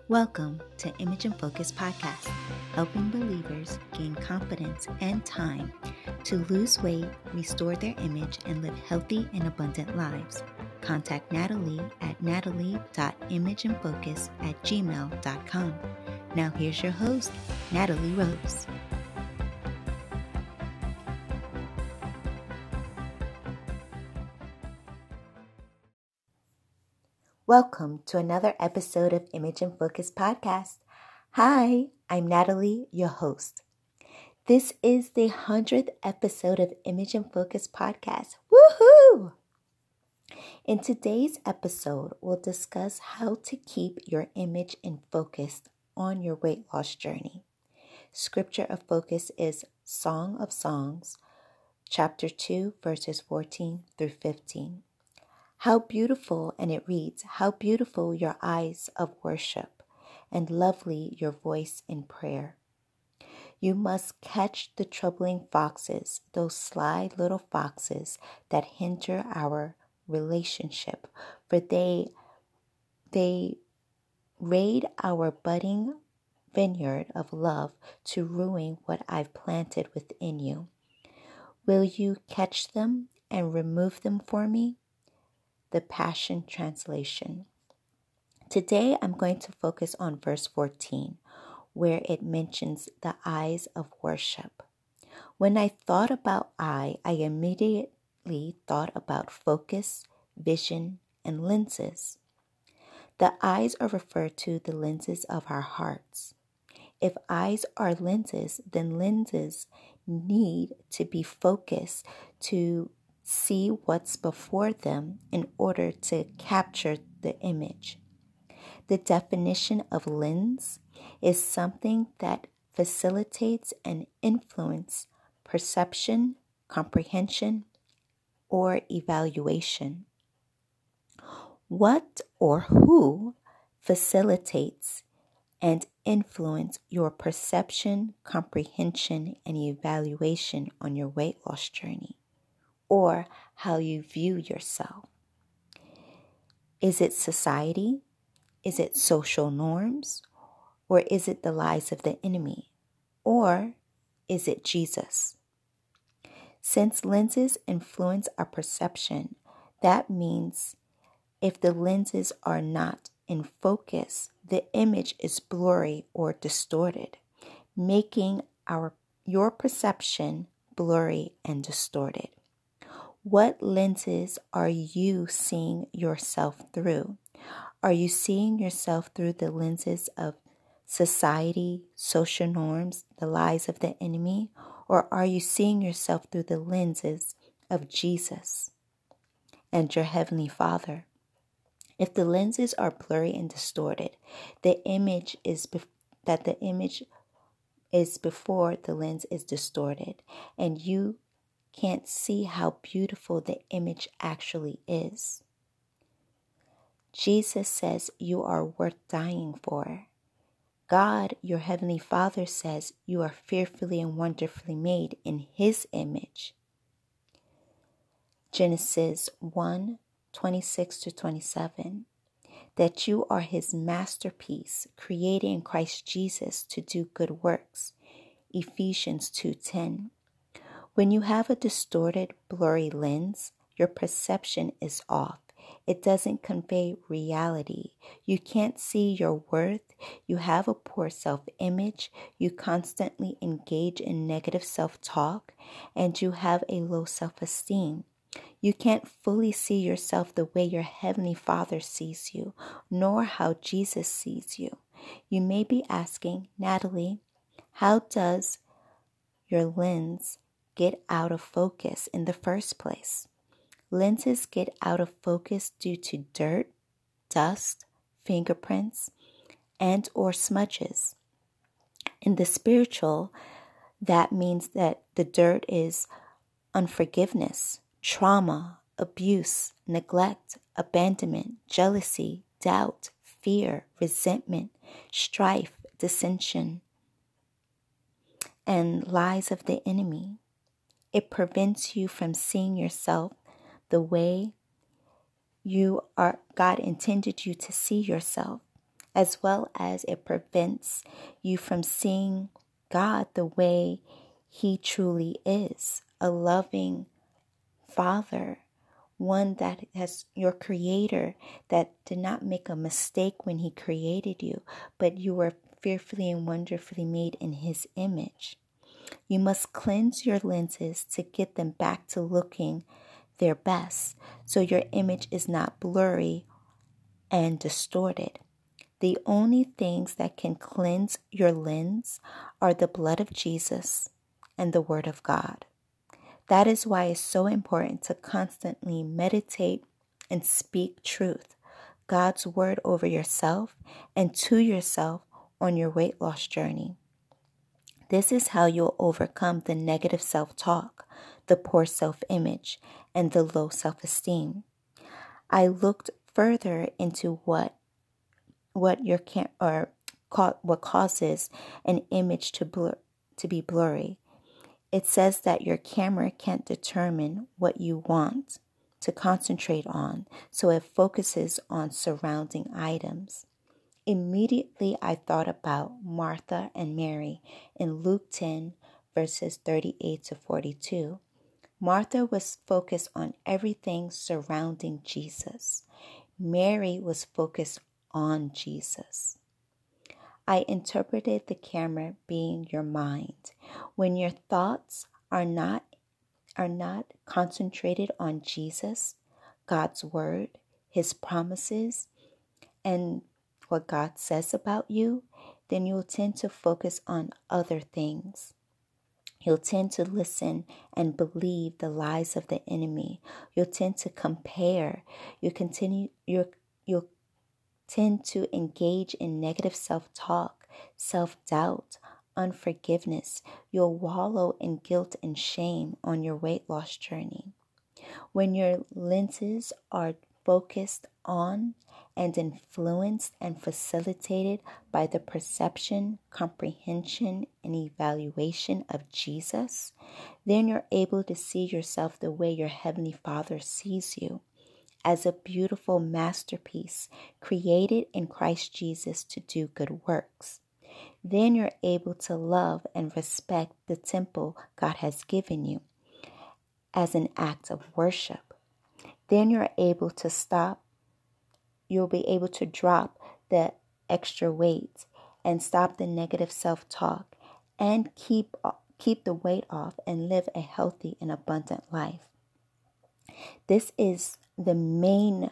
Welcome to Image and Focus Podcast, helping believers gain confidence and time to lose weight, restore their image, and live healthy and abundant lives. Contact Natalie at natalie.imageandfocus@gmail.com. Now here's your host, Natalie Rose. Welcome to another episode of Image and Focus Podcast. Hi, I'm Natalie, your host. This is the 100th episode of Image and Focus Podcast. Woohoo! In today's episode, we'll discuss how to keep your image in focus on your weight loss journey. Scripture of focus is Song of Songs, chapter 2, verses 14 through 15. How beautiful, and it reads, how beautiful your eyes of worship, and lovely your voice in prayer. You must catch the troubling foxes, those sly little foxes that hinder our relationship, for they raid our budding vineyard of love to ruin what I've planted within you. Will you catch them and remove them for me? The Passion Translation. Today I'm going to focus on verse 14, where it mentions the eyes of worship. When I thought about eye, I immediately thought about focus, vision, and lenses. The eyes are referred to the lenses of our hearts. If eyes are lenses, then lenses need to be focused to see what's before them in order to capture the image. The definition of lens is something that facilitates and influences perception, comprehension, or evaluation. What or who facilitates and influence your perception, comprehension, and evaluation on your weight loss journey, or how you view yourself? Is it society? Is it social norms? Or is it the lies of the enemy? Or is it Jesus? Since lenses influence our perception, that means if the lenses are not in focus, the image is blurry or distorted, making your perception blurry and distorted. What lenses are you seeing yourself through? Are you seeing yourself through the lenses of society, social norms, the lies of the enemy? Or are you seeing yourself through the lenses of Jesus and your Heavenly Father? If the lenses are blurry and distorted, the image is before the lens is distorted, and you can't see how beautiful the image actually is. Jesus says you are worth dying for. God, your Heavenly Father, says you are fearfully and wonderfully made in His image. Genesis 1:26-27. That you are His masterpiece, created in Christ Jesus to do good works. Ephesians 2:10. When you have a distorted, blurry lens, your perception is off. It doesn't convey reality. You can't see your worth. You have a poor self-image. You constantly engage in negative self-talk, and you have a low self-esteem. You can't fully see yourself the way your Heavenly Father sees you, nor how Jesus sees you. You may be asking, Natalie, how does your lens get out of focus in the first place? Lenses get out of focus due to dirt, dust, fingerprints, and or smudges. In the spiritual, that means that the dirt is unforgiveness, trauma, abuse, neglect, abandonment, jealousy, doubt, fear, resentment, strife, dissension, and lies of the enemy. It prevents you from seeing yourself the way God intended you to see yourself. as well as it prevents you from seeing God the way He truly is, a loving Father, one that has your Creator that did not make a mistake when He created you, but you were fearfully and wonderfully made in His image. You must cleanse your lenses to get them back to looking their best, so your image is not blurry and distorted. The only things that can cleanse your lens are the blood of Jesus and the Word of God. That is why it's so important to constantly meditate and speak truth, God's Word over yourself and to yourself on your weight loss journey. This is how you'll overcome the negative self-talk, the poor self-image, and the low self-esteem. I looked further into what causes an image to be blurry. It says that your camera can't determine what you want to concentrate on, so it focuses on surrounding items. Immediately, I thought about Martha and Mary in Luke 10, verses 38 to 42. Martha was focused on everything surrounding Jesus. Mary was focused on Jesus. I interpreted the camera being your mind. When your thoughts are not concentrated on Jesus, God's word, His promises, and what God says about you, then you'll tend to focus on other things. You'll tend to listen and believe the lies of the enemy. You'll tend to compare. You'll tend to engage in negative self-talk, self-doubt, unforgiveness. You'll wallow in guilt and shame on your weight loss journey. When your lenses are focused on and influenced and facilitated by the perception, comprehension, and evaluation of Jesus, then you're able to see yourself the way your Heavenly Father sees you, as a beautiful masterpiece created in Christ Jesus to do good works. Then you're able to love and respect the temple God has given you as an act of worship. Then you'll be able to drop the extra weight and stop the negative self-talk and keep the weight off and live a healthy and abundant life. This is the main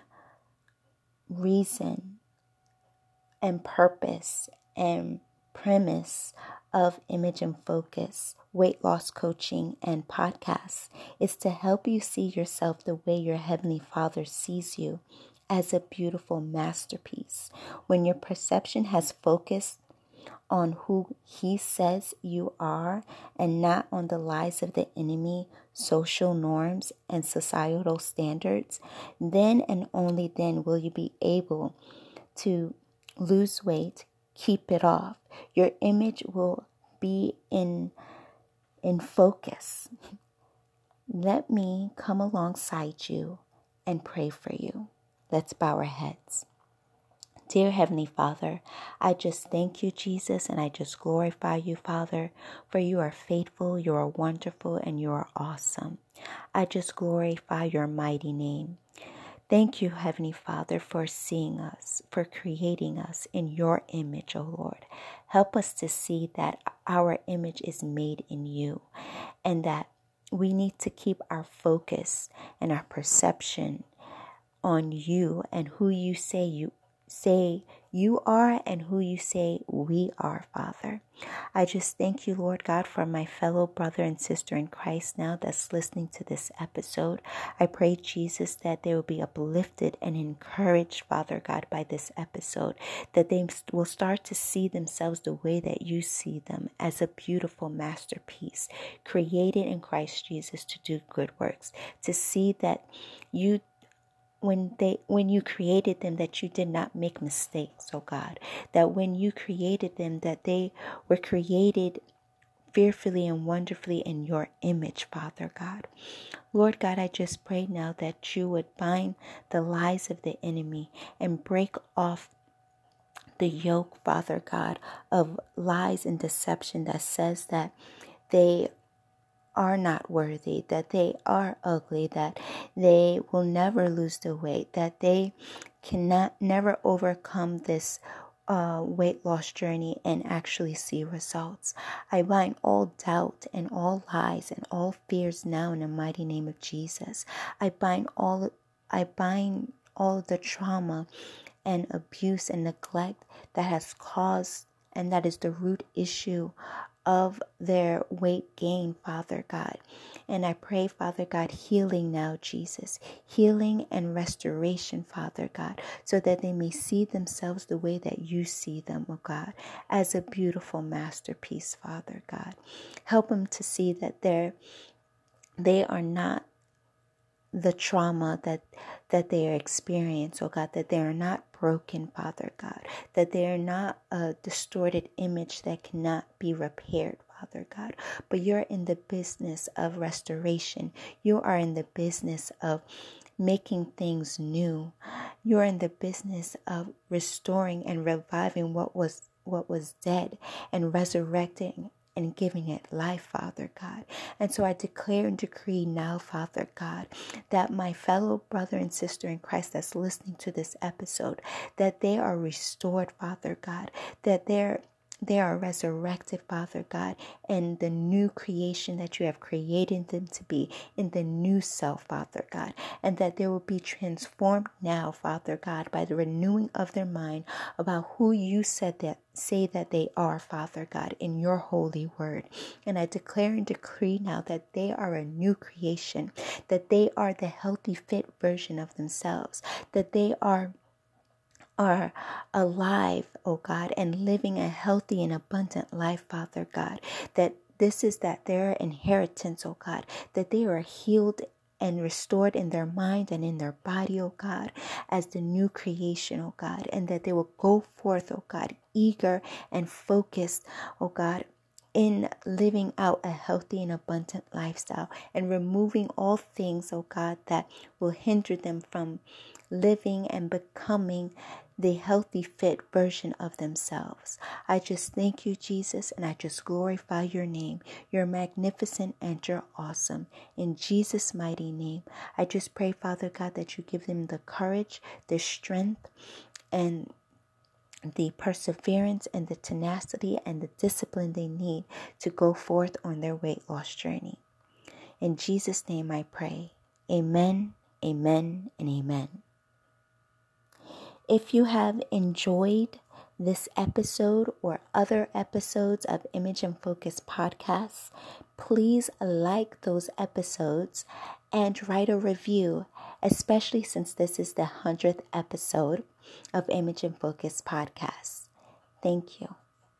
reason and purpose and premise of Image and Focus, weight loss coaching, and podcasts, is to help you see yourself the way your Heavenly Father sees you, as a beautiful masterpiece. When your perception has focused on who He says you are and not on the lies of the enemy, social norms, and societal standards, then and only then will you be able to lose weight, keep it off. Your image will be in focus. Let me come alongside you and pray for you. Let's bow our heads. Dear Heavenly Father, I just thank you, Jesus, and I just glorify you, Father, for you are faithful, you are wonderful, and you are awesome. I just glorify your mighty name. Thank you, Heavenly Father, for seeing us, for creating us in your image, O Lord. Help us to see that our image is made in you and that we need to keep our focus and our perception on you and who you say you are and who you say we are, Father. I just thank you, Lord God, for my fellow brother and sister in Christ now that's listening to this episode. I pray, Jesus, that they will be uplifted and encouraged, Father God, by this episode, that they will start to see themselves the way that you see them, as a beautiful masterpiece created in Christ Jesus to do good works, to see that you when you created them, that you did not make mistakes, oh God, that when you created them, that they were created fearfully and wonderfully in your image, Father God. Lord God, I just pray now that you would bind the lies of the enemy and break off the yoke, Father God, of lies and deception that says that they are not worthy, that they are ugly, that they will never lose the weight, that they cannot never overcome this weight loss journey and actually see results. I bind all doubt and all lies and all fears now in the mighty name of Jesus. I bind all of the trauma and abuse and neglect that has caused, and that is the root issue of their weight gain, Father God. And I pray, Father God, healing now, Jesus, healing and restoration, Father God, so that they may see themselves the way that you see them, oh God, as a beautiful masterpiece, Father God. Help them to see that they are not the trauma that they are experiencing, oh God, that they are not broken, Father God, that they are not a distorted image that cannot be repaired, Father God, but you're in the business of restoration. You are in the business of making things new. You're in the business of restoring and reviving what was dead and resurrecting and giving it life, Father God. And so I declare and decree now, Father God, that my fellow brother and sister in Christ that's listening to this episode, that they are restored, Father God, that they are resurrected, Father God, and the new creation that you have created them to be in the new self, Father God, and that they will be transformed now, Father God, by the renewing of their mind about who you say that they are, Father God, in your holy word. And I declare and decree now that they are a new creation, that they are the healthy, fit version of themselves, that they are alive, oh God, and living a healthy and abundant life, Father God, that this is that their inheritance, oh God, that they are healed and restored in their mind and in their body, oh God, as the new creation, oh God, and that they will go forth, oh God, eager and focused, oh God, in living out a healthy and abundant lifestyle and removing all things, oh God, that will hinder them from living and becoming the healthy, fit version of themselves. I just thank you, Jesus, and I just glorify your name. You're magnificent and you're awesome. In Jesus' mighty name, I just pray, Father God, that you give them the courage, the strength, and the perseverance and the tenacity and the discipline they need to go forth on their weight loss journey. In Jesus' name I pray. Amen, amen, and amen. If you have enjoyed this episode or other episodes of Image and Focus podcasts, please like those episodes and write a review, especially since this is the 100th episode of Image and Focus podcasts. Thank you.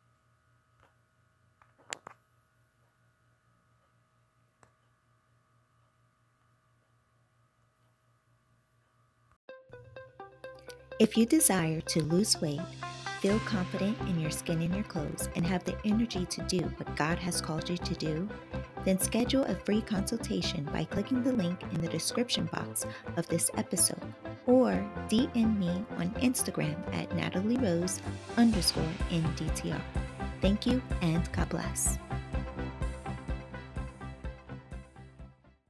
If you desire to lose weight, feel confident in your skin and your clothes, and have the energy to do what God has called you to do, then schedule a free consultation by clicking the link in the description box of this episode, or DM me on Instagram at NatalieRose_NDTR. Thank you and God bless.